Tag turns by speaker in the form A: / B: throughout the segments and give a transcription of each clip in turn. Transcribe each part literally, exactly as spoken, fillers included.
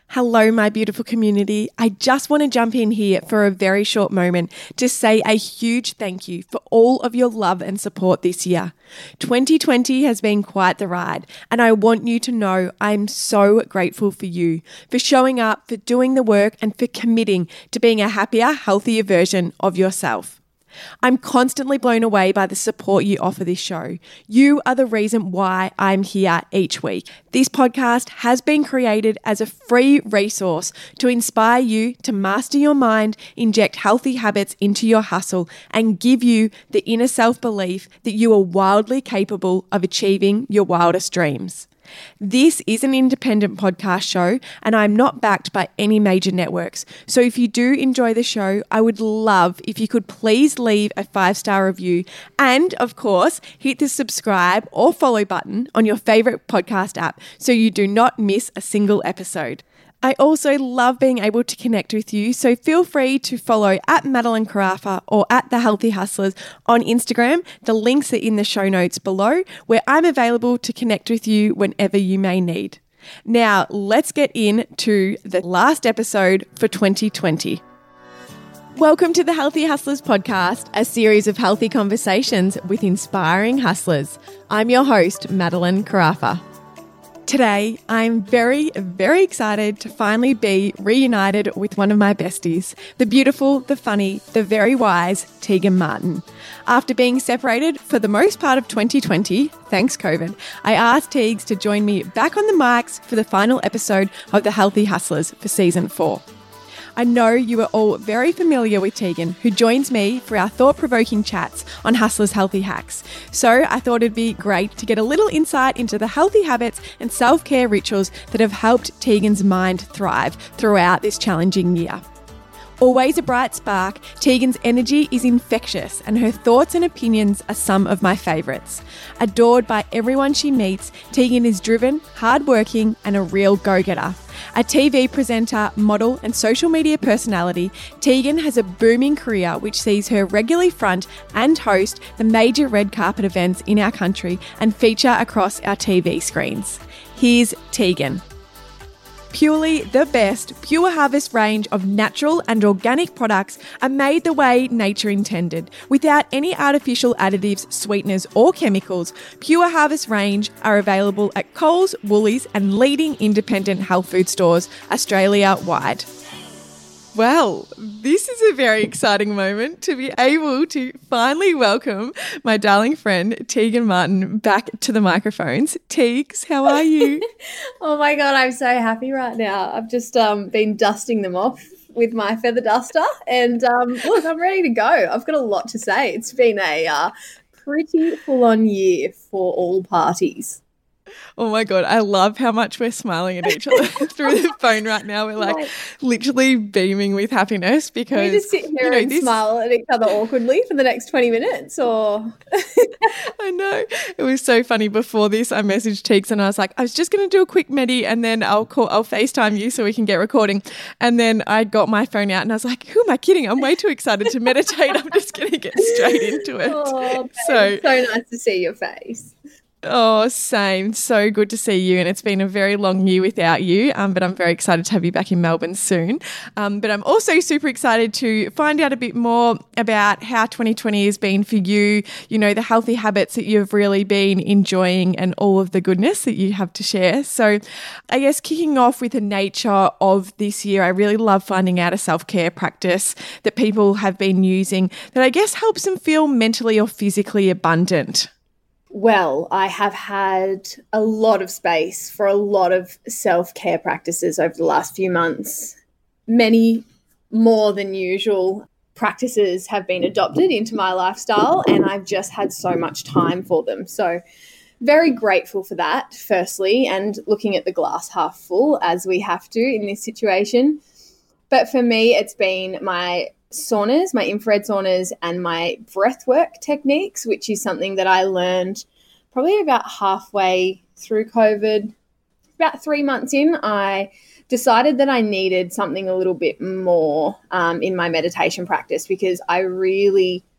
A: Hello, my beautiful community. I just want to jump in here for a very short moment to say a huge thank you for all of your love and support this year. twenty twenty has been quite the ride, and I want you to know I'm so grateful for you, for showing up, for doing the work, and for committing to being a happier, healthier version of yourself. I'm constantly blown away by the support you offer this show. You are the reason why I'm here each week. This podcast has been created as a free resource to inspire you to master your mind, inject healthy habits into your hustle, and give you the inner self-belief that you are wildly capable of achieving your wildest dreams. This is an independent podcast show and I'm not backed by any major networks. So if you do enjoy the show, I would love if you could please leave a five-star review and, of course, hit the subscribe or follow button on your favorite podcast app so you do not miss a single episode. I also love being able to connect with you, so feel free to follow at Madeline Carafa or at The Healthy Hustlers on Instagram. The links are in the show notes below, where I'm available to connect with you whenever you may need. Now, let's get into the last episode for twenty twenty. Welcome to the Healthy Hustlers podcast, a series of healthy conversations with inspiring hustlers. I'm your host, Madeline Carafa. Today, I'm very, very excited to finally be reunited with one of my besties, the beautiful, the funny, the very wise Tegan Martin. After being separated for the most part of twenty twenty, thanks COVID, I asked Tegs to join me back on the mics for the final episode of The Healthy Hustlers for season four. I know you are all very familiar with Tegan, who joins me for our thought-provoking chats on Hustlers Healthy Hacks. So I thought it'd be great to get a little insight into the healthy habits and self-care rituals that have helped Tegan's mind thrive throughout this challenging year. Always a bright spark, Tegan's energy is infectious and her thoughts and opinions are some of my favourites. Adored by everyone she meets, Tegan is driven, hardworking and a real go-getter. A T V presenter, model and social media personality, Tegan has a booming career which sees her regularly front and host the major red carpet events in our country and feature across our T V screens. Here's Tegan. Purely the best Pure Harvest range of natural and organic products are made the way nature intended. Without any artificial additives, sweeteners or chemicals, Pure Harvest range are available at Coles, Woolies and leading independent health food stores Australia-wide. Well, this is a very exciting moment to be able to finally welcome my darling friend Tegan Martin back to the microphones. Tegs, how are you?
B: Oh my God, I'm so happy right now. I've just um, been dusting them off with my feather duster and um, look, I'm ready to go. I've got a lot to say. It's been a uh, pretty full-on year for all parties.
A: Oh my God, I love how much we're smiling at each other through the phone right now. We're like, like literally beaming with happiness because
B: we just sit here you know, and this... smile at each other awkwardly for the next twenty minutes or
A: I know. It was so funny before this. I messaged Tegs and I was like, I was just going to do a quick medi and then I'll call, I'll FaceTime you so we can get recording. And then I got my phone out and I was like, who am I kidding? I'm way too excited to meditate. I'm just going to get straight into it.
B: Oh, so, so nice to see your face.
A: Oh, same. So good to see you. And it's been a very long year without you, um, but I'm very excited to have you back in Melbourne soon. Um, but I'm also super excited to find out a bit more about how twenty twenty has been for you, you know, the healthy habits that you've really been enjoying and all of the goodness that you have to share. So I guess kicking off with the nature of this year, I really love finding out a self-care practice that people have been using that I guess helps them feel mentally or physically abundant.
B: Well, I have had a lot of space for a lot of self-care practices over the last few months. Many more than usual practices have been adopted into my lifestyle and I've just had so much time for them. So very grateful for that, firstly, and looking at the glass half full as we have to in this situation. But for me, it's been my saunas, my infrared saunas and my breathwork techniques, which is something that I learned probably about halfway through COVID. About three months in, I decided that I needed something a little bit more um, in my meditation practice because I really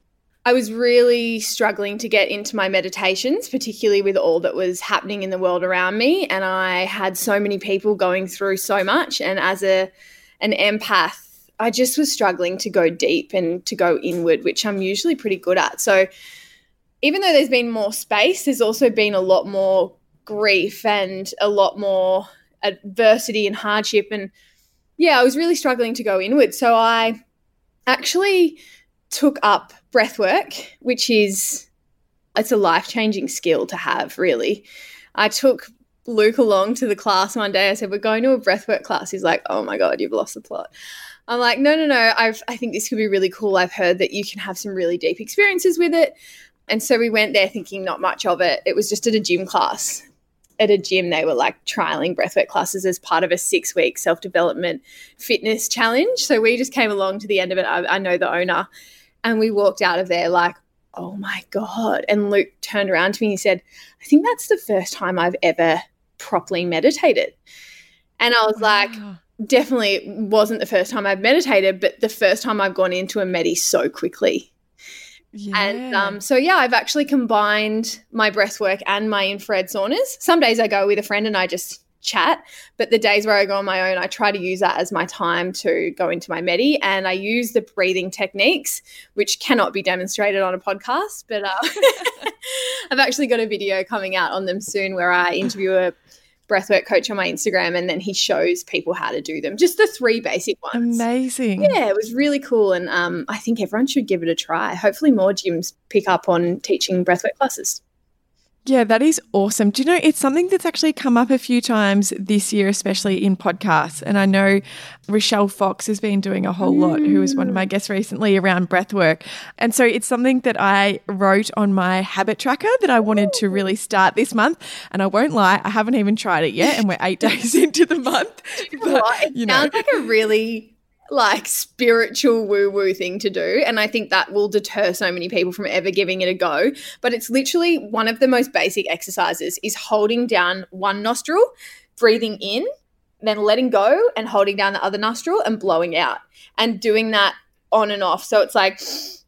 B: I was really struggling to get into my meditations, particularly with all that was happening in the world around me. And I had so many people going through so much. And as a an empath, I just was struggling to go deep and to go inward, which I'm usually pretty good at. So even though there's been more space, there's also been a lot more grief and a lot more adversity and hardship. And yeah, I was really struggling to go inward. So I actually took up breath work, which is, it's a life-changing skill to have, really. I took Luke along to the class one day. I said, we're going to a breathwork class. He's like, oh my God, you've lost the plot. I'm like, no, no, no. I've, I think this could be really cool. I've heard that you can have some really deep experiences with it. And so we went there thinking not much of it. It was just at a gym class. At a gym, they were like trialing breathwork classes as part of a six-week self-development fitness challenge. So we just came along to the end of it. I, I know the owner. And we walked out of there like, oh my God. And Luke turned around to me and he said, I think that's the first time I've ever properly meditated. And I was wow. like, definitely wasn't the first time I've meditated, but the first time I've gone into a medi so quickly. Yeah. And um, so, yeah, I've actually combined my breath work and my infrared saunas. Some days I go with a friend and I just chat, but the days where I go on my own, I try to use that as my time to go into my medi. And I use the breathing techniques, which cannot be demonstrated on a podcast, but uh, I've actually got a video coming out on them soon where I interview a breathwork coach on my Instagram, and then he shows people how to do them. Just the three basic ones.
A: Amazing.
B: Yeah, it was really cool. And um, I think everyone should give it a try. Hopefully more gyms pick up on teaching breathwork classes.
A: Yeah, that is awesome. Do you know, it's something that's actually come up a few times this year, especially in podcasts. And I know Rochelle Fox has been doing a whole lot, who was one of my guests recently, around breath work. And so it's something that I wrote on my habit tracker that I wanted to really start this month. And I won't lie, I haven't even tried it yet. And we're eight days into the month.
B: You know but, what? It you know. sounds like a really like spiritual woo-woo thing to do, and I think that will deter so many people from ever giving it a go. But it's literally one of the most basic exercises is holding down one nostril, breathing in, then letting go and holding down the other nostril and blowing out, and doing that on and off. So it's like,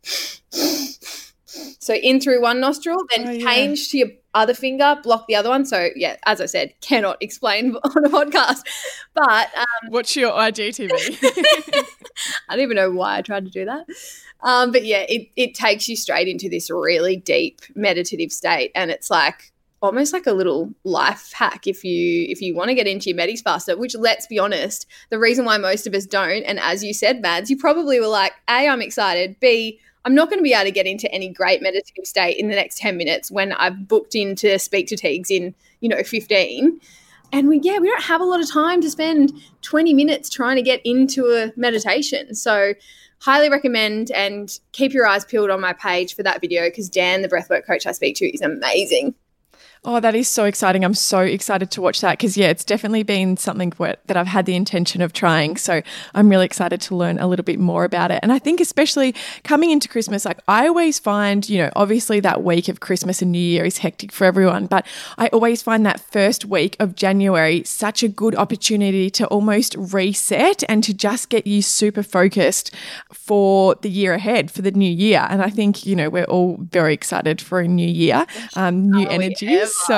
B: so in through one nostril, then oh, change yeah. to your other finger, block the other one. So yeah, as I said, cannot explain on a podcast. But um,
A: what's your I G T V?
B: I don't even know why I tried to do that. Um, but yeah, it it takes you straight into this really deep meditative state, and it's like almost like a little life hack if you if you want to get into your medis faster. Which, let's be honest, the reason why most of us don't, and as you said, Mads, you probably were like, A, I'm excited, B, I'm not going to be able to get into any great meditative state in the next ten minutes when I've booked in to speak to Teagues in, you know, fifteen. And we, yeah, we don't have a lot of time to spend twenty minutes trying to get into a meditation. So highly recommend, and keep your eyes peeled on my page for that video, because Dan, the breathwork coach I speak to, is amazing.
A: Oh, that is so exciting. I'm so excited to watch that because, yeah, it's definitely been something where, that I've had the intention of trying. So I'm really excited to learn a little bit more about it. And I think especially coming into Christmas, like I always find, you know, obviously that week of Christmas and New Year is hectic for everyone, but I always find that first week of January such a good opportunity to almost reset and to just get you super focused for the year ahead, for the new year. And I think, you know, we're all very excited for a new year, um, new energies. So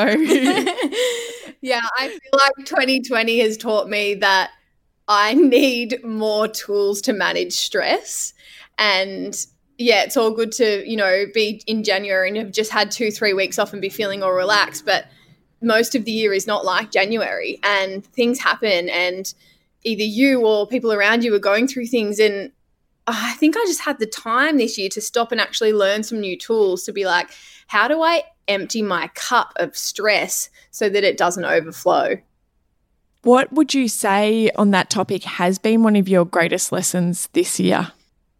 B: yeah, I feel like twenty twenty has taught me that I need more tools to manage stress. And yeah, it's all good to, you know, be in January and have just had two, three weeks off and be feeling all relaxed. But most of the year is not like January, and things happen, and either you or people around you are going through things. And I think I just had the time this year to stop and actually learn some new tools to be like, how do I empty my cup of stress so that it doesn't overflow?
A: What would you say on that topic has been one of your greatest lessons this year?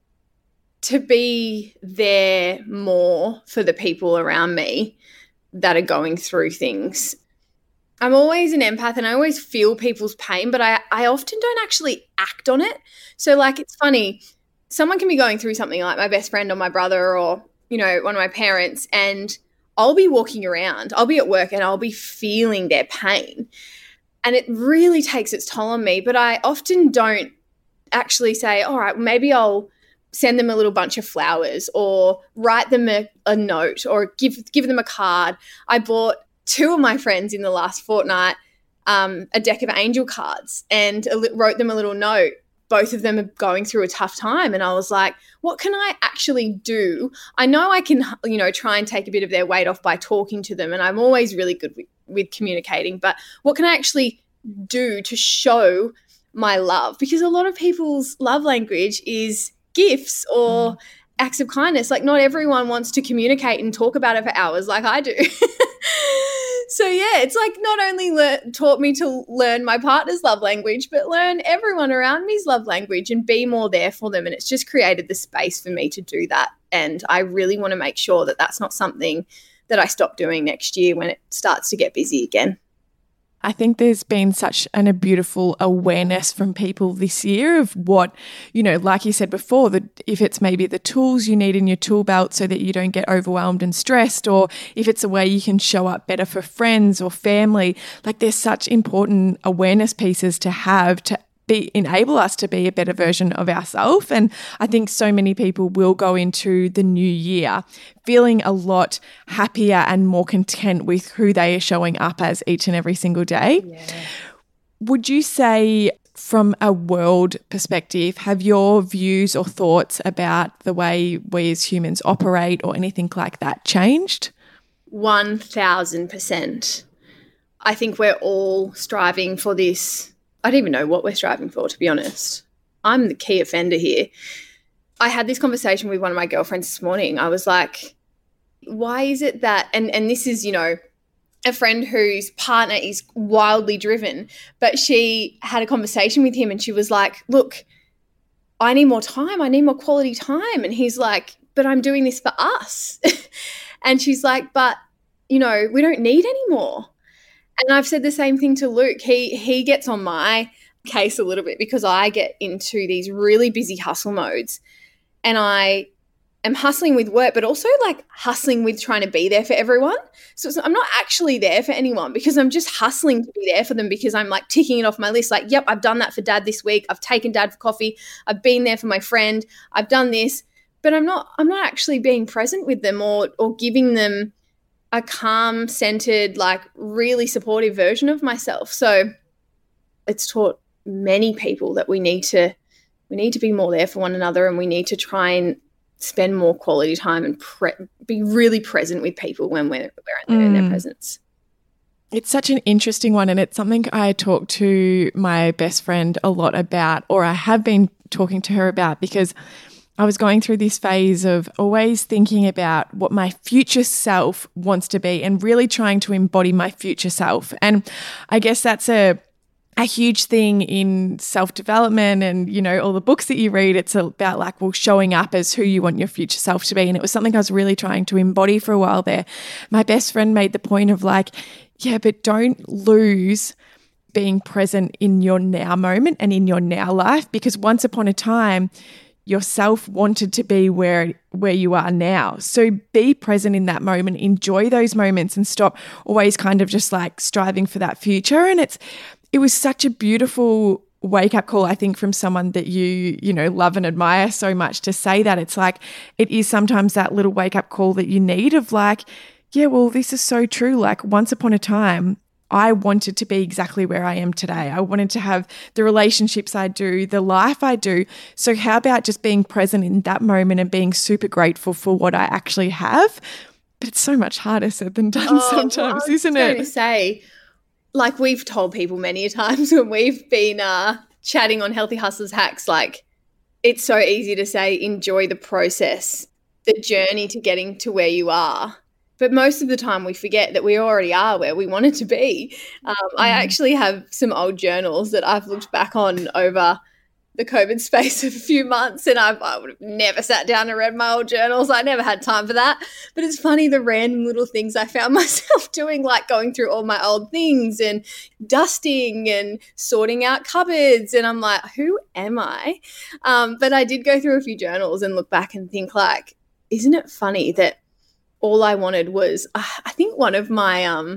B: To be there more for the people around me that are going through things. I'm always an empath and I always feel people's pain, but I, I often don't actually act on it. So like, it's funny, someone can be going through something like my best friend or my brother or, you know, one of my parents, and I'll be walking around, I'll be at work and I'll be feeling their pain. And it really takes its toll on me, but I often don't actually say, all right, maybe I'll send them a little bunch of flowers or write them a, a note or give give them a card. I bought two of my friends in the last fortnight um, a deck of angel cards and a li- wrote them a little note. Both of them are going through a tough time. And I was like, what can I actually do? I know I can, you know, try and take a bit of their weight off by talking to them. And I'm always really good with, with communicating. But what can I actually do to show my love? Because a lot of people's love language is gifts or mm. acts of kindness. Like not everyone wants to communicate and talk about it for hours like I do. So, yeah, it's like not only le- taught me to learn my partner's love language, but learn everyone around me's love language and be more there for them. And it's just created the space for me to do that. And I really want to make sure that that's not something that I stop doing next year when it starts to get busy again.
A: I think there's been such an, a beautiful awareness from people this year of what, you know, like you said before, that if it's maybe the tools you need in your tool belt so that you don't get overwhelmed and stressed, or if it's a way you can show up better for friends or family, like there's such important awareness pieces to have to be enable us to be a better version of ourselves. And I think so many people will go into the new year feeling a lot happier and more content with who they are showing up as each and every single day. Yeah. Would you say from a world perspective, have your views or thoughts about the way we as humans operate or anything like that changed?
B: one thousand percent. I think we're all striving for this. I don't even know what we're striving for, to be honest. I'm the key offender here. I had this conversation with one of my girlfriends this morning. I was like, why is it that, and, and this is, you know, a friend whose partner is wildly driven, but she had a conversation with him and she was like, look, I need more time. I need more quality time. And he's like, but I'm doing this for us. And she's like, but, you know, we don't need any more. And I've said the same thing to Luke. He he gets on my case a little bit because I get into these really busy hustle modes and I am hustling with work, but also like hustling with trying to be there for everyone. So it's, I'm not actually there for anyone because I'm just hustling to be there for them because I'm like ticking it off my list. Like, yep, I've done that for Dad this week. I've taken Dad for coffee. I've been there for my friend. I've done this, but I'm not I'm not actually being present with them or or giving them a calm, centered, like really supportive version of myself. So it's taught many people that we need to we need to be more there for one another and we need to try and spend more quality time and pre- be really present with people when we're, we're in, mm. in their presence.
A: It's such an interesting one, and it's something I talk to my best friend a lot about, or I have been talking to her about, because I was going through this phase of always thinking about what my future self wants to be and really trying to embody my future self. And I guess that's a a huge thing in self-development and, you know, all the books that you read. It's about like, well, showing up as who you want your future self to be. And it was something I was really trying to embody for a while there. My best friend made the point of like, yeah, but don't lose being present in your now moment and in your now life, because once upon a time, yourself wanted to be where where you are now. So be present in that moment, enjoy those moments and stop always kind of just like striving for that future. And it's it was such a beautiful wake up call, I think, from someone that you, you know, love and admire so much, to say that. It's like, it is sometimes that little wake up call that you need of like, yeah, well, this is so true. Like once upon a time, I wanted to be exactly where I am today. I wanted to have the relationships I do, the life I do. So how about just being present in that moment and being super grateful for what I actually have? But it's so much harder said than done oh, sometimes, well, isn't it?
B: I was going to say, like we've told people many a times when we've been uh, chatting on Healthy Hustlers Hacks, like it's so easy to say enjoy the process, the journey to getting to where you are. But most of the time we forget that we already are where we wanted to be. Um, mm. I actually have some old journals that I've looked back on over the COVID space of a few months, and I've, I would have never sat down and read my old journals. I never had time for that. But it's funny, the random little things I found myself doing, like going through all my old things and dusting and sorting out cupboards. And I'm like, who am I? Um, but I did go through a few journals and look back and think like, isn't it funny that all I wanted was, uh, I think one of my um,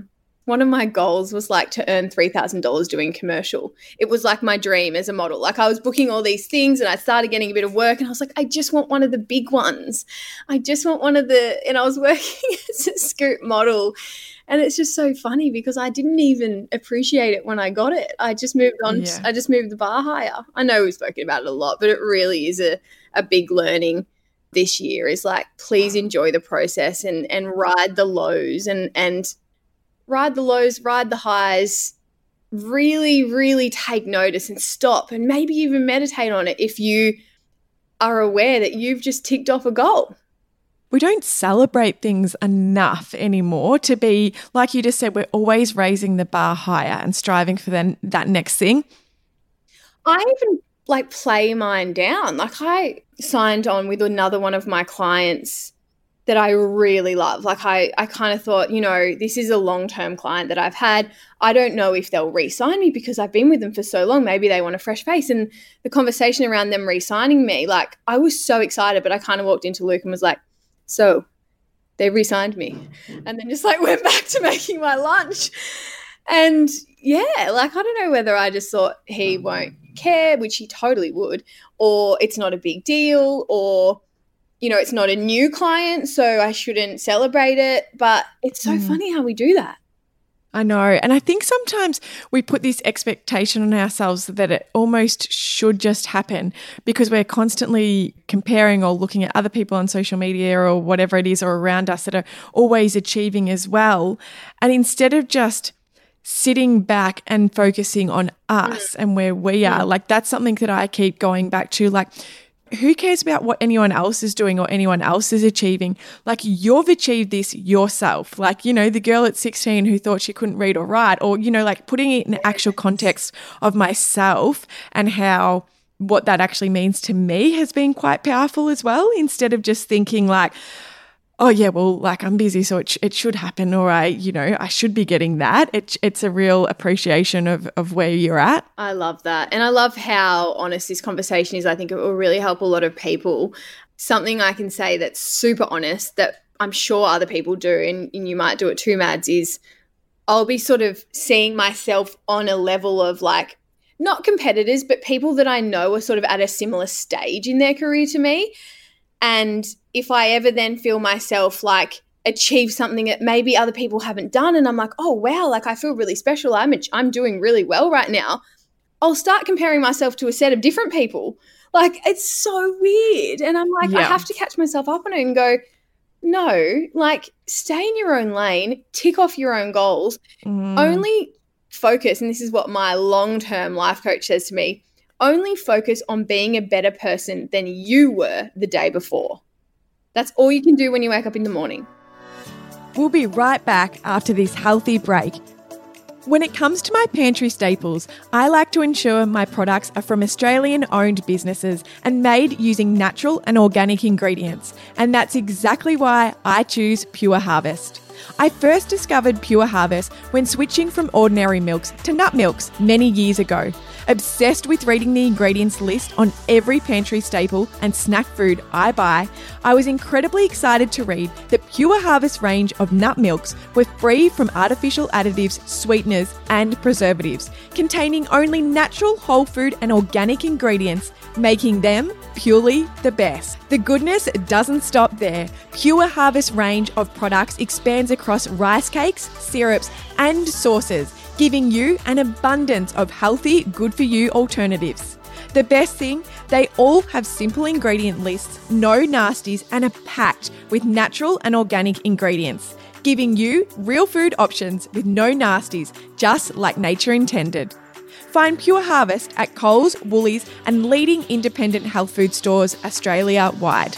B: one of my goals was like to earn three thousand dollars doing commercial. It was like my dream as a model. Like I was booking all these things and I started getting a bit of work and I was like, I just want one of the big ones. I just want one of the, and I was working as a Scoop model. And it's just so funny because I didn't even appreciate it when I got it. I just moved on.
A: Yeah.
B: I just moved the bar higher. I know we've spoken about it a lot, but it really is a, a big learning this year is like, please enjoy the process and, and ride the lows and, and ride the lows, ride the highs, really, really take notice and stop and maybe even meditate on it if you are aware that you've just ticked off a goal.
A: We don't celebrate things enough anymore to be, like you just said, we're always raising the bar higher and striving for then that next thing.
B: I even like play mine down. Like I signed on with another one of my clients that I really love. Like I, I kind of thought, you know, this is a long-term client that I've had. I don't know if they'll re-sign me because I've been with them for so long. Maybe they want a fresh face. And the conversation around them re-signing me, like I was so excited, but I kind of walked into Luke and was like, so they re-signed me, and then just like went back to making my lunch. And yeah, like I don't know whether I just thought he won't care, which he totally would, or it's not a big deal, or, you know, it's not a new client, so I shouldn't celebrate it. But it's so mm. funny how we do that.
A: I know. And I think sometimes we put this expectation on ourselves that it almost should just happen because we're constantly comparing or looking at other people on social media or whatever it is or around us that are always achieving as well. And instead of just sitting back and focusing on us and where we are, like that's something that I keep going back to, like, who cares about what anyone else is doing or anyone else is achieving? Like you've achieved this yourself. Like, you know, the girl at sixteen who thought she couldn't read or write, or, you know, like putting it in the actual context of myself and how what that actually means to me has been quite powerful as well, instead of just thinking like, oh yeah, well, like I'm busy, so it, sh- it should happen, or I, you know, I should be getting that. It, it's a real appreciation of, of where you're at.
B: I love that. And I love how honest this conversation is. I think it will really help a lot of people. Something I can say that's super honest that I'm sure other people do, and, and you might do it too, Mads, is I'll be sort of seeing myself on a level of like, not competitors, but people that I know are sort of at a similar stage in their career to me. And if I ever then feel myself like achieve something that maybe other people haven't done and I'm like, oh, wow, like I feel really special. I'm, I'm doing really well right now. I'll start comparing myself to a set of different people. Like it's so weird. And I'm like, yeah. I have to catch myself up on it and go, no, like stay in your own lane, tick off your own goals, mm. only focus. And this is what my long-term life coach says to me. Only focus on being a better person than you were the day before. That's all you can do when you wake up in the morning.
A: We'll be right back after this healthy break. When it comes to my pantry staples, I like to ensure my products are from Australian-owned businesses and made using natural and organic ingredients. And that's exactly why I choose Pure Harvest. I first discovered Pure Harvest when switching from ordinary milks to nut milks many years ago. Obsessed with reading the ingredients list on every pantry staple and snack food I buy, I was incredibly excited to read that Pure Harvest range of nut milks were free from artificial additives, sweeteners, and preservatives, containing only natural, whole food and organic ingredients, making them purely the best. The goodness doesn't stop there. Pure Harvest range of products expands across rice cakes, syrups, and sauces, giving you an abundance of healthy, good-for-you alternatives. The best thing, they all have simple ingredient lists, no nasties, and are packed with natural and organic ingredients, giving you real food options with no nasties, just like nature intended. Find Pure Harvest at Coles, Woolies, and leading independent health food stores Australia-wide.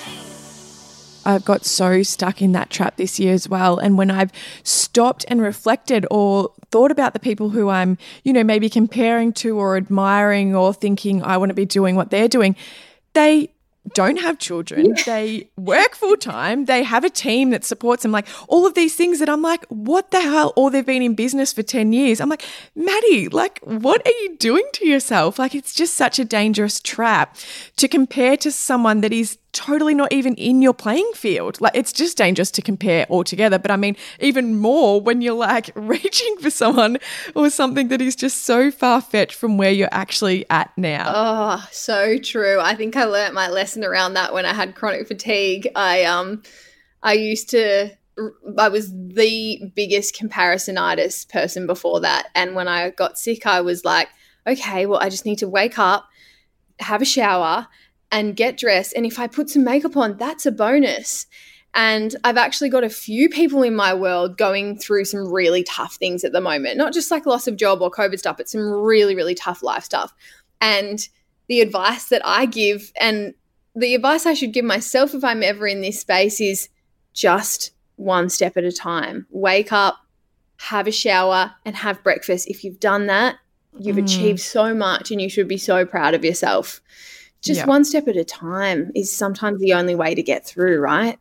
A: I've got so stuck in that trap this year as well. And when I've stopped and reflected or thought about the people who I'm, you know, maybe comparing to or admiring or thinking I want to be doing what they're doing, they don't have children. They work full time. They have a team that supports them. Like all of these things that I'm like, what the hell? Or they've been in business for ten years. I'm like, Maddie, like what are you doing to yourself? Like it's just such a dangerous trap to compare to someone that is totally not even in your playing field. Like, it's just dangerous to compare altogether. But I mean, even more when you're like reaching for someone or something that is just so far-fetched from where you're actually at now.
B: Oh, so true. I think I learnt my lesson around that when I had chronic fatigue. I um, I used to, I was the biggest comparisonitis person before that. And when I got sick, I was like, okay, well, I just need to wake up, have a shower, and get dressed. And if I put some makeup on, that's a bonus. And I've actually got a few people in my world going through some really tough things at the moment, not just like loss of job or COVID stuff, but some really, really tough life stuff. And the advice that I give, and the advice I should give myself if I'm ever in this space, is just one step at a time. Wake up, have a shower, and have breakfast. If you've done that, you've mm. achieved so much, and you should be so proud of yourself. Just yeah. one step at a time is sometimes the only way to get through, right?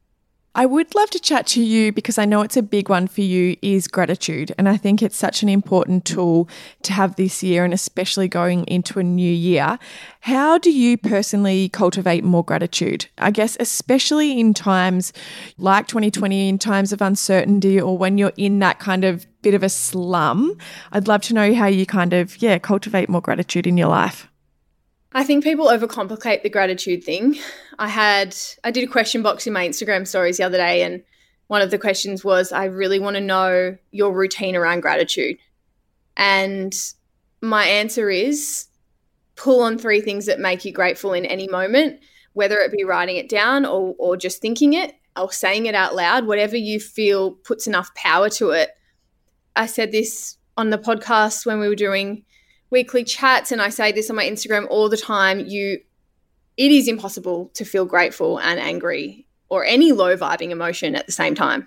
A: I would love to chat to you, because I know it's a big one for you, is gratitude. And I think it's such an important tool to have this year, and especially going into a new year. How do you personally cultivate more gratitude? I guess especially in times like twenty twenty, in times of uncertainty, or when you're in that kind of bit of a slum. I'd love to know how you kind of, yeah, cultivate more gratitude in your life.
B: I think people overcomplicate the gratitude thing. I had, I did a question box in my Instagram stories the other day, and one of the questions was, I really want to know your routine around gratitude. And my answer is, pull on three things that make you grateful in any moment, whether it be writing it down or, or just thinking it or saying it out loud, whatever you feel puts enough power to it. I said this on the podcast when we were doing weekly chats, and I say this on my Instagram all the time. You, it is impossible to feel grateful and angry or any low vibing emotion at the same time.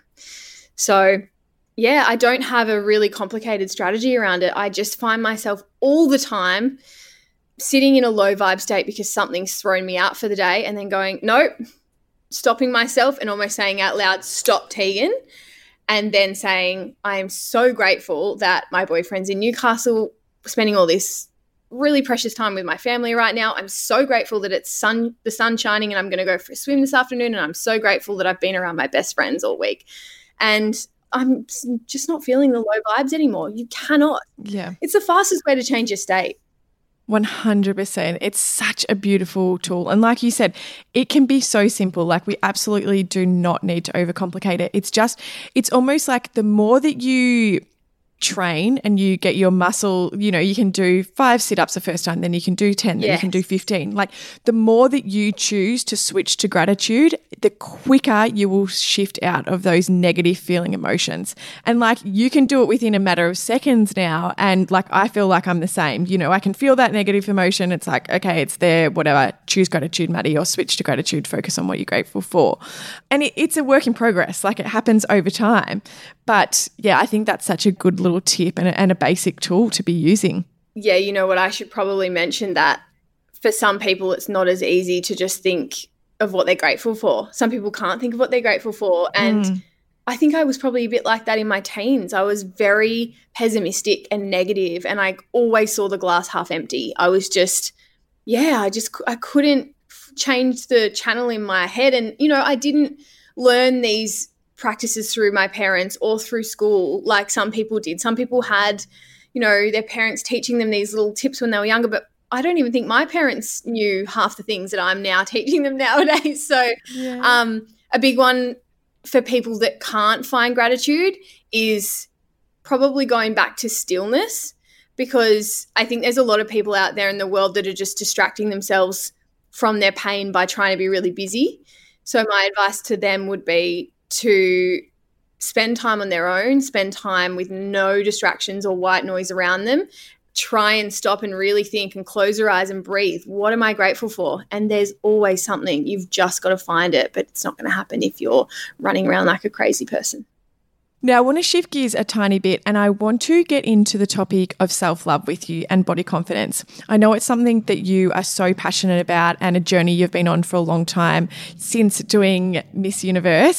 B: So yeah, I don't have a really complicated strategy around it. I just find myself all the time sitting in a low vibe state because something's thrown me out for the day, and then going, nope, stopping myself and almost saying out loud, stop, Tegan. And then saying, I am so grateful that my boyfriend's in Newcastle, spending all this really precious time with my family right now. I'm so grateful that it's sun, the sun shining, and I'm going to go for a swim this afternoon. And I'm so grateful that I've been around my best friends all week. And I'm just not feeling the low vibes anymore. You cannot.
A: Yeah.
B: It's the fastest way to change your state.
A: one hundred percent. It's such a beautiful tool. And like you said, it can be so simple. Like, we absolutely do not need to overcomplicate it. It's just, it's almost like the more that you train and you get your muscle, you know, you can do five sit-ups the first time, then you can do ten, then yes. you can do fifteen. Like, the more that you choose to switch to gratitude, the quicker you will shift out of those negative feeling emotions. And like, you can do it within a matter of seconds now. And like, I feel like I'm the same. You know, I can feel that negative emotion. It's like, okay, it's there, whatever. Choose gratitude, Maddie, or switch to gratitude. Focus on what you're grateful for. And it, it's a work in progress. Like, it happens over time. But yeah, I think that's such a good little tip and a, and a basic tool to be using.
B: Yeah, you know what, I should probably mention that for some people it's not as easy to just think of what they're grateful for. Some people can't think of what they're grateful for. And mm. I think I was probably a bit like that in my teens. I was very pessimistic and negative, and I always saw the glass half empty. I was just, yeah, I just, I couldn't change the channel in my head. And, you know, I didn't learn these practices through my parents or through school like some people did. Some people had, you know, their parents teaching them these little tips when they were younger, but I don't even think my parents knew half the things that I'm now teaching them nowadays. So yeah. um, a big one for people that can't find gratitude is probably going back to stillness, because I think there's a lot of people out there in the world that are just distracting themselves from their pain by trying to be really busy. So my advice to them would be to spend time on their own, spend time with no distractions or white noise around them. Try and stop and really think and close your eyes and breathe. What am I grateful for? And there's always something. You've just got to find it, but it's not going to happen if you're running around like a crazy person.
A: Now, I want to shift gears a tiny bit, and I want to get into the topic of self-love with you and body confidence. I know it's something that you are so passionate about, and a journey you've been on for a long time since doing Miss Universe.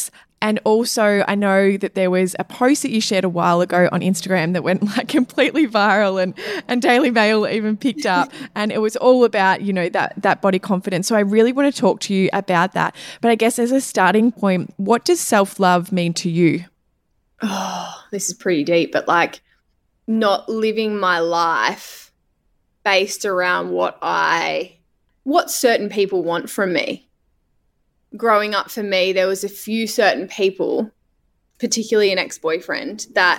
A: And also I know that there was a post that you shared a while ago on Instagram that went like completely viral and, and Daily Mail even picked up. And it was all about, you know, that, that body confidence. So I really want to talk to you about that. But I guess as a starting point, what does self-love mean to you?
B: Oh, this is pretty deep, but like not living my life based around what I, what certain people want from me. Growing up for me, there was a few certain people, particularly an ex-boyfriend, that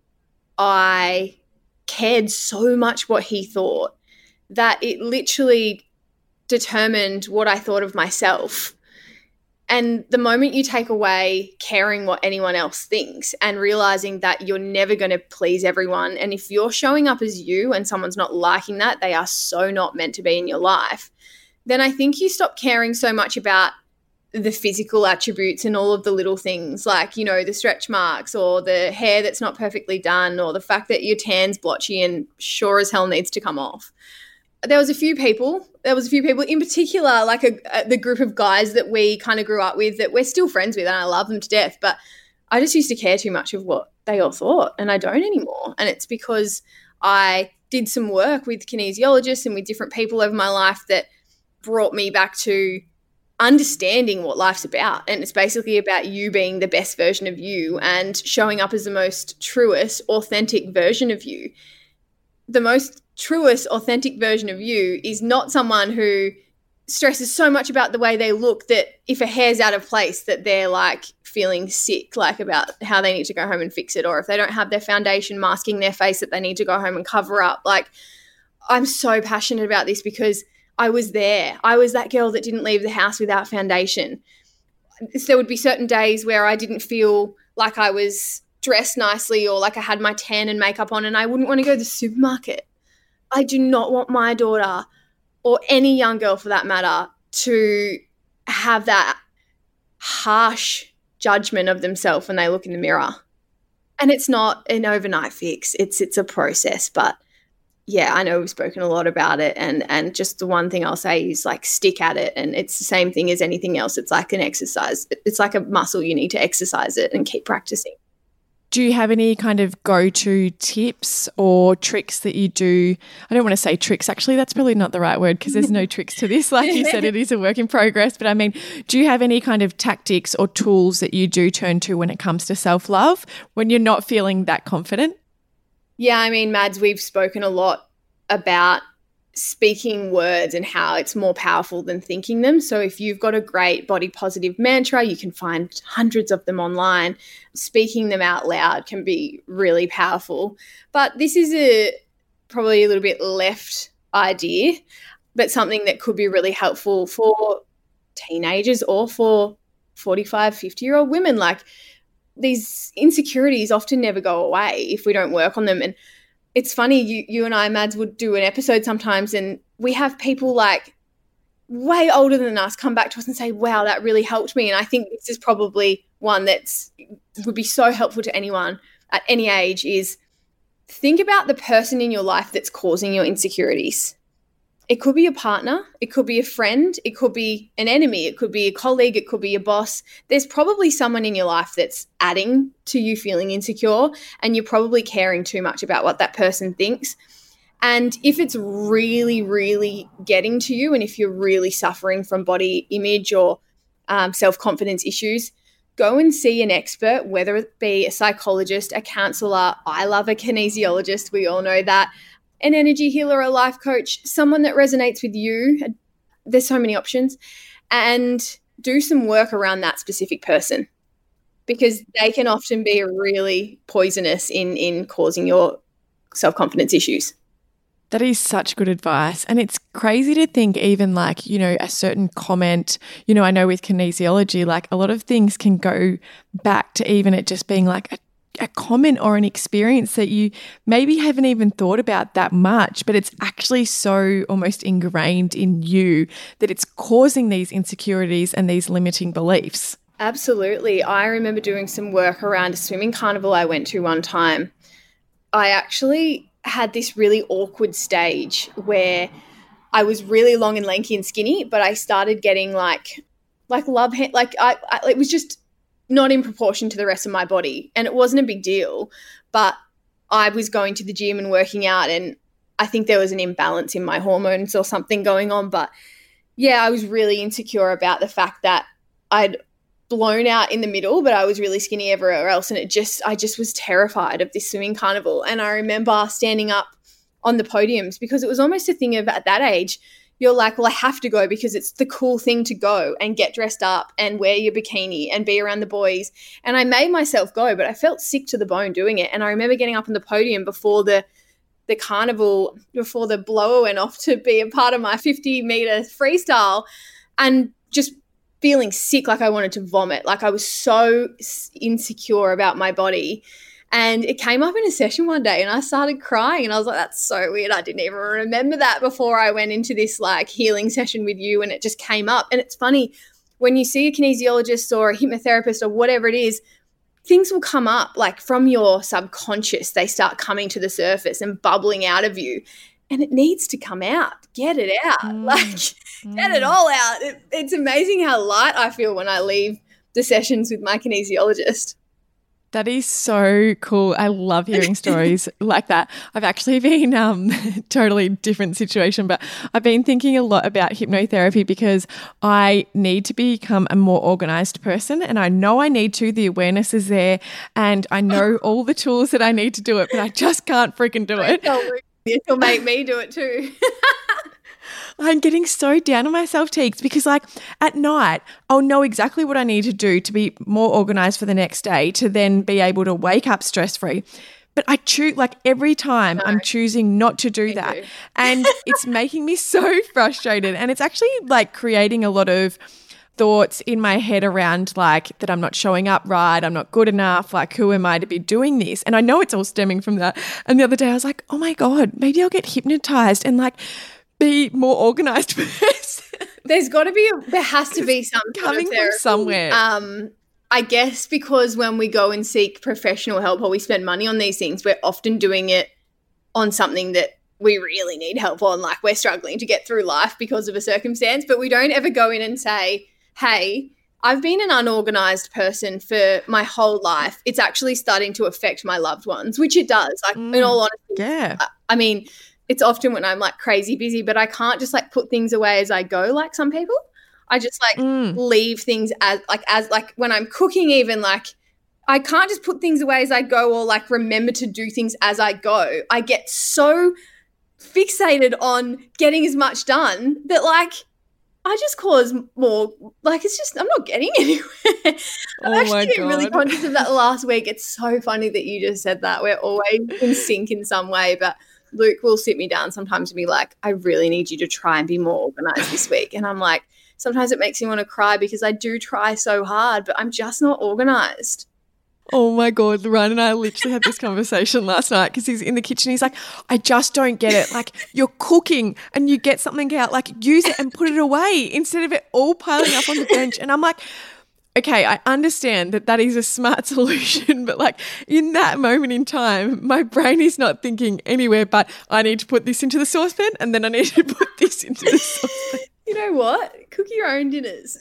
B: I cared so much what he thought that it literally determined what I thought of myself. And the moment you take away caring what anyone else thinks and realizing that you're never going to please everyone, and if you're showing up as you and someone's not liking that, they are so not meant to be in your life, then I think you stop caring so much about the physical attributes and all of the little things like, you know, the stretch marks or the hair that's not perfectly done or the fact that your tan's blotchy and sure as hell needs to come off. There was a few people, there was a few people in particular, like a, a, the group of guys that we kind of grew up with that we're still friends with and I love them to death, but I just used to care too much of what they all thought and I don't anymore. And it's because I did some work with kinesiologists and with different people over my life that brought me back to understanding what life's about. And it's basically about you being the best version of you and showing up as the most truest, authentic version of you. The most truest, authentic version of you is not someone who stresses so much about the way they look that if a hair's out of place that they're like feeling sick, like about how they need to go home and fix it, or if they don't have their foundation masking their face that they need to go home and cover up. Like, I'm so passionate about this because I was there. I was that girl that didn't leave the house without foundation. So there would be certain days where I didn't feel like I was dressed nicely or like I had my tan and makeup on and I wouldn't want to go to the supermarket. I do not want my daughter or any young girl for that matter to have that harsh judgment of themselves when they look in the mirror. And it's not an overnight fix. It's it's a process, but yeah, I know we've spoken a lot about it and and just the one thing I'll say is like stick at it, and it's the same thing as anything else. It's like an exercise. It's like a muscle. You need to exercise it and keep practicing.
A: Do you have any kind of go-to tips or tricks that you do? I don't want to say tricks. Actually, that's probably not the right word because there's no tricks to this. Like you said, it is a work in progress. But I mean, do you have any kind of tactics or tools that you do turn to when it comes to self-love when you're not feeling that confident?
B: Yeah, I mean, Mads, we've spoken a lot about speaking words and how it's more powerful than thinking them. So if you've got a great body positive mantra, you can find hundreds of them online. Speaking them out loud can be really powerful. But this is a probably a little bit left idea, but something that could be really helpful for teenagers or for forty-five, fifty-year-old women. Like, these insecurities often never go away if we don't work on them. And it's funny, you you and I, Mads, would do an episode sometimes and we have people like way older than us come back to us and say, wow, that really helped me. And I think this is probably one that's would be so helpful to anyone at any age is think about the person in your life that's causing your insecurities. It could be a partner, it could be a friend, it could be an enemy, it could be a colleague, it could be a boss. There's probably someone in your life that's adding to you feeling insecure and you're probably caring too much about what that person thinks. And if it's really, really getting to you and if you're really suffering from body image or um, self-confidence issues, go and see an expert, whether it be a psychologist, a counselor. I love a kinesiologist. We all know that. An energy healer, a life coach, someone that resonates with you. There's so many options. And do some work around that specific person because they can often be really poisonous in, in causing your self-confidence issues.
A: That is such good advice. And it's crazy to think even like, you know, a certain comment, you know, I know with kinesiology, like a lot of things can go back to even it just being like a a comment or an experience that you maybe haven't even thought about that much, but it's actually so almost ingrained in you that it's causing these insecurities and these limiting beliefs.
B: Absolutely. I remember doing some work around a swimming carnival I went to one time. I actually had this really awkward stage where I was really long and lanky and skinny, but I started getting like, like love, like I, I it was just not in proportion to the rest of my body. And it wasn't a big deal, but I was going to the gym and working out, and I think there was an imbalance in my hormones or something going on. But yeah, I was really insecure about the fact that I'd blown out in the middle, but I was really skinny everywhere else. And it just, I just was terrified of this swimming carnival. And I remember standing up on the podiums, because it was almost a thing of, at that age, you're like, well, I have to go because it's the cool thing to go and get dressed up and wear your bikini and be around the boys. And I made myself go, but I felt sick to the bone doing it. And I remember getting up on the podium before the the carnival, before the blower went off to be a part of my fifty meter freestyle, and just feeling sick, like I wanted to vomit. Like I was so insecure about my body. And it came up in a session one day and I started crying, and I was like, that's so weird. I didn't even remember that before I went into this like healing session with you, and it just came up. And it's funny, when you see a kinesiologist or a hypnotherapist or whatever it is, things will come up like from your subconscious. They start coming to the surface and bubbling out of you, and it needs to come out. Get it out. Mm. Like mm. get it all out. It, it's amazing how light I feel when I leave the sessions with my kinesiologist.
A: That is so cool. I love hearing stories like that. I've actually been um totally different situation, but I've been thinking a lot about hypnotherapy because I need to become a more organized person, and I know I need to. The awareness is there, and I know all the tools that I need to do it, but I just can't freaking do it.
B: It'll make me do it too.
A: I'm getting so down on myself, Teagues, because like at night I'll know exactly what I need to do to be more organized for the next day, to then be able to wake up stress-free. But I choose, like every time no. I'm choosing not to do that. Do. And it's making me so frustrated. And it's actually like creating a lot of thoughts in my head around like that I'm not showing up right, I'm not good enough, like who am I to be doing this? And I know it's all stemming from that. And the other day I was like, oh my God, maybe I'll get hypnotized and like be more organized person.
B: There's got to be, a, there has to be some
A: coming
B: kind of
A: from somewhere.
B: Um, I guess because when we go and seek professional help or we spend money on these things, we're often doing it on something that we really need help on. Like we're struggling to get through life because of a circumstance, but we don't ever go in and say, hey, I've been an unorganized person for my whole life. It's actually starting to affect my loved ones, which it does. Like mm, in all honesty,
A: yeah.
B: I, I mean, it's often when I'm like crazy busy, but I can't just like put things away as I go like some people. I just like
A: mm.
B: leave things as like as like when I'm cooking, even like I can't just put things away as I go or like remember to do things as I go. I get so fixated on getting as much done that like I just cause more, like it's just, I'm not getting anywhere. I'm
A: oh
B: actually
A: my
B: been really
A: God.
B: conscious of that last week. It's so funny that you just said that. We're always in sync in some way, but Luke will sit me down sometimes and be like, I really need you to try and be more organized this week. And I'm like, sometimes it makes me want to cry because I do try so hard, but I'm just not organized.
A: Oh my God, Ryan and I literally had this conversation last night because he's in the kitchen. He's like, I just don't get it. Like you're cooking and you get something out, like use it and put it away instead of it all piling up on the bench. And I'm like, okay, I understand that that is a smart solution, but like in that moment in time, my brain is not thinking anywhere but I need to put this into the saucepan and then I need to put this into the saucepan.
B: You know what? Cook your own dinners.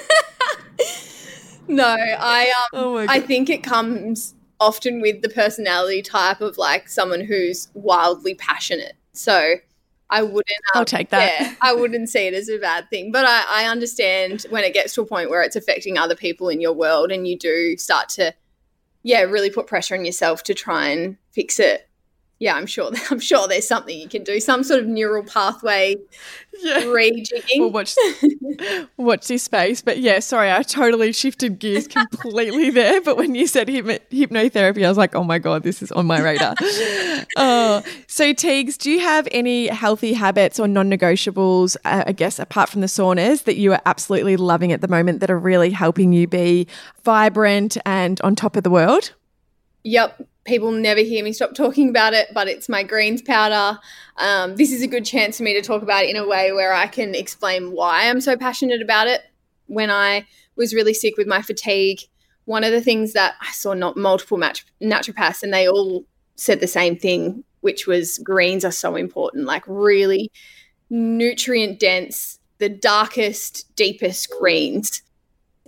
B: No, I um,
A: oh my God.
B: I think it comes often with the personality type of like someone who's wildly passionate. So I wouldn't. Um,
A: I'll take that.
B: Yeah, I wouldn't see it as a bad thing. But I, I understand when it gets to a point where it's affecting other people in your world and you do start to, yeah, really put pressure on yourself to try and fix it. Yeah, I'm sure. I'm sure there's something you can do, some sort of neural pathway
A: yeah.
B: rejigging.
A: We'll watch, watch this space. But yeah, sorry, I totally shifted gears completely there. But when you said hypno- hypnotherapy, I was like, oh my God, this is on my radar. uh, so Teagues, do you have any healthy habits or non-negotiables, uh, I guess, apart from the saunas that you are absolutely loving at the moment that are really helping you be vibrant and on top of the world?
B: Yep. People never hear me stop talking about it, but it's my greens powder. Um, this is a good chance for me to talk about it in a way where I can explain why I'm so passionate about it. When I was really sick with my fatigue, one of the things that I saw not multiple mat- naturopaths and they all said the same thing, which was greens are so important, like really nutrient dense, the darkest, deepest greens.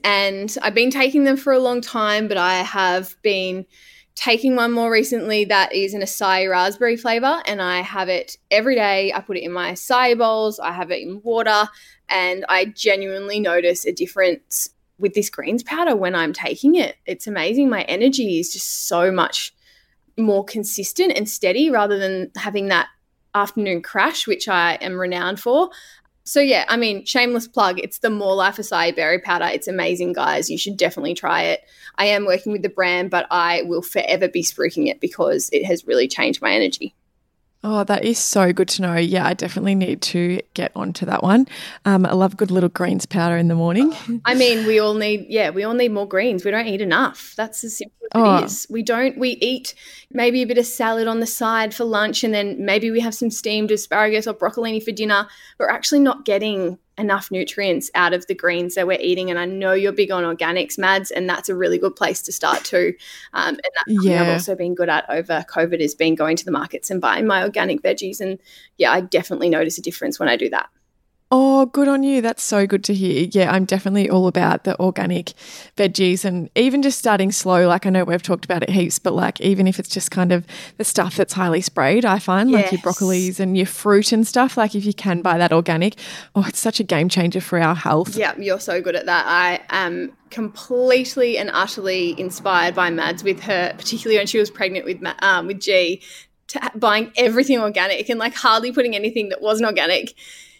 B: And I've been taking them for a long time, but I have been taking one more recently that is an acai raspberry flavor, and I have it every day. I put it in my acai bowls. I have it in water, and I genuinely notice a difference with this greens powder when I'm taking it. It's amazing. My energy is just so much more consistent and steady rather than having that afternoon crash, which I am renowned for. So yeah, I mean, shameless plug. It's the More Life Acai Berry Powder. It's amazing, guys. You should definitely try it. I am working with the brand, but I will forever be spruiking it because it has really changed my energy.
A: Oh, that is so good to know. Yeah, I definitely need to get onto that one. Um, I love a good little greens powder in the morning.
B: I mean, we all need, yeah, we all need more greens. We don't eat enough. That's as simple as oh. it is. We don't, we eat maybe a bit of salad on the side for lunch, and then maybe we have some steamed asparagus or broccolini for dinner. But we're actually not getting enough nutrients out of the greens that we're eating. And I know you're big on organics, Mads, and that's a really good place to start too. Um, and that's something yeah. I've also been good at over COVID has been going to the markets and buying my organic veggies. And yeah, I definitely notice a difference when I do that.
A: Oh, good on you. That's so good to hear. Yeah, I'm definitely all about the organic veggies, and even just starting slow. Like I know we've talked about it heaps, but like even if it's just kind of the stuff that's highly sprayed, I find yes. like your broccolis and your fruit and stuff, like if you can buy that organic, oh, it's such a game changer for our health.
B: Yeah, you're so good at that. I am completely and utterly inspired by Mads with her, particularly when she was pregnant with um, with G, to buying everything organic and like hardly putting anything that wasn't organic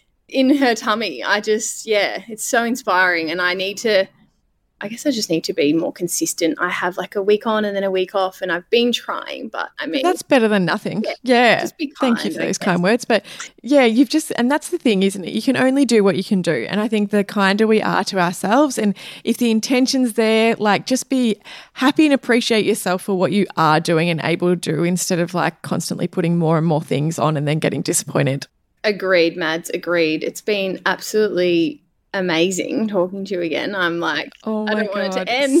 B: in her tummy. I just, yeah, it's so inspiring, and I need to, I guess I just need to be more consistent. I have like a week on and then a week off, and I've been trying, but I mean.
A: But that's better than nothing. Yeah. yeah.
B: Just be kind,
A: Thank you for those kind words. But yeah, you've just, and that's the thing, isn't it? You can only do what you can do. And I think the kinder we are to ourselves, and if the intention's there, like just be happy and appreciate yourself for what you are doing and able to do, instead of like constantly putting more and more things on and then getting disappointed.
B: Agreed, Mads, agreed. It's been absolutely amazing talking to you again. I'm like, oh I don't God. want it to end.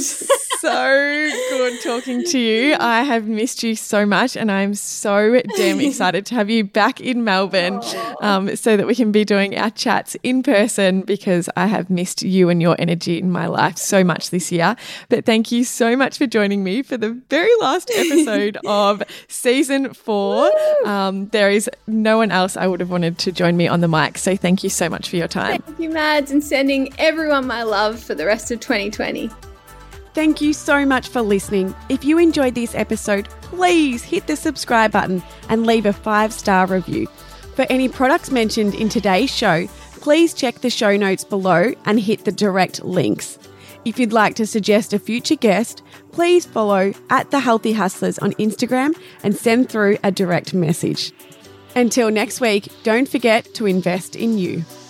A: So good talking to you. I have missed you so much, and I'm so damn excited to have you back in Melbourne um, so that we can be doing our chats in person, because I have missed you and your energy in my life so much this year. But thank you so much for joining me for the very last episode of season four. Um, there is no one else I would have wanted to join me on the mic. So thank you so much for your time.
B: Thank you, Mads, and sending everyone my love for the rest of twenty twenty.
C: Thank you so much for listening. If you enjoyed this episode, please hit the subscribe button and leave a five-star review. For any products mentioned in today's show, please check the show notes below and hit the direct links. If you'd like to suggest a future guest, please follow at The Healthy Hustlers on Instagram and send through a direct message. Until next week, don't forget to invest in you.